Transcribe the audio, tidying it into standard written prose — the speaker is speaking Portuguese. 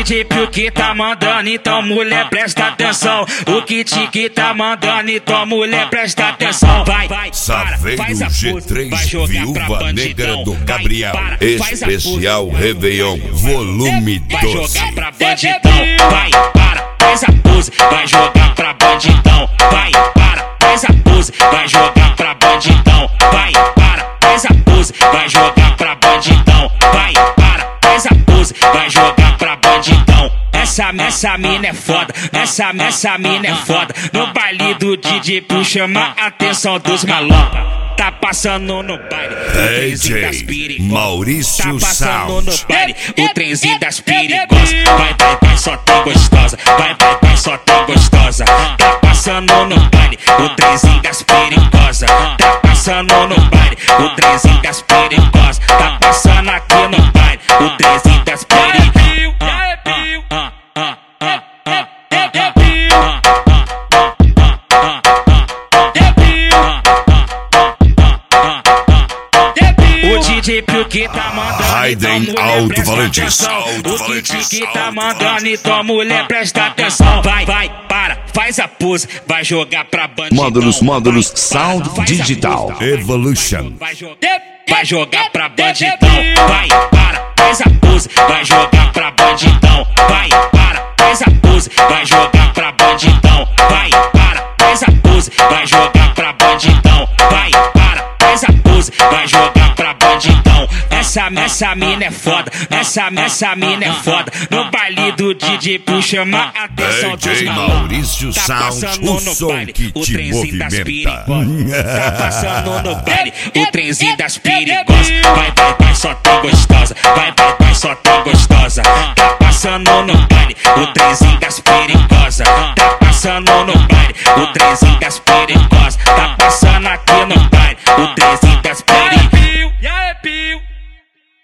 DJ Pio que tá mandando, então mulher presta atenção. O Kit que tá mandando, então mulher presta atenção. Vai, Saveiro G3, Viúva Negra do Gabriel. Especial Réveillon, volume 12. Vai jogar pra bandidão. Vai, faz a pose. Vai jogar pra bandidão. Vai, faz a pose. Vai jogar pra bandidão. Vai, faz a pose. Vai jogar pra bandidão. Vai, faz a pose. Vai jogar pra bandidão. Essa mina é foda, essa mina é foda. No baile do DJ Pio chama a atenção dos malandros. Tá passando no baile, o trenzinho das perigosas. Maurício Tá passando Sound. no baile, o trenzinho das perigosas. Vai, só tem gostosa. Vai, só tem gostosa. Tá passando no baile, o trenzinho das perigosas. Tá passando no baile, o trenzinho das perigosas. Tá passando aqui no baile, o trenzinho das perigosas. O DJ Pio que tá mandando, Raiden então mulher Alto presta Valentis. atenção. Alto O Valentis, Kit que tá Alto mandando, Valentis. então mulher presta atenção. Vai, faz a pose, vai jogar pra bandidão. Módulos Vai, Sound faz a Digital. pose. Evolution. Vai jogar pra bandidão. Vai, faz a pose, vai jogar pra bandidão. Vai, faz a pose, vai jogar pra bandidão. Vai, faz a pose, vai jogar pra bandidão. Vai, faz a pose, vai jogar pra bandidão. Essa mina é foda, essa mina é foda. No baile do DJ Pio chama a atenção dos DJ malandros. Maurício Tá Sound, passando o no som baile, que o te trenzinho das movimenta. perigosas. Tá passando no baile, o trenzinho das perigosas. Vai, só tem gostosa. Vai, só tem gostosa. Tá passando no baile, o trenzinho das perigosas. Tá passando no baile, o trenzinho das perigosas. Tá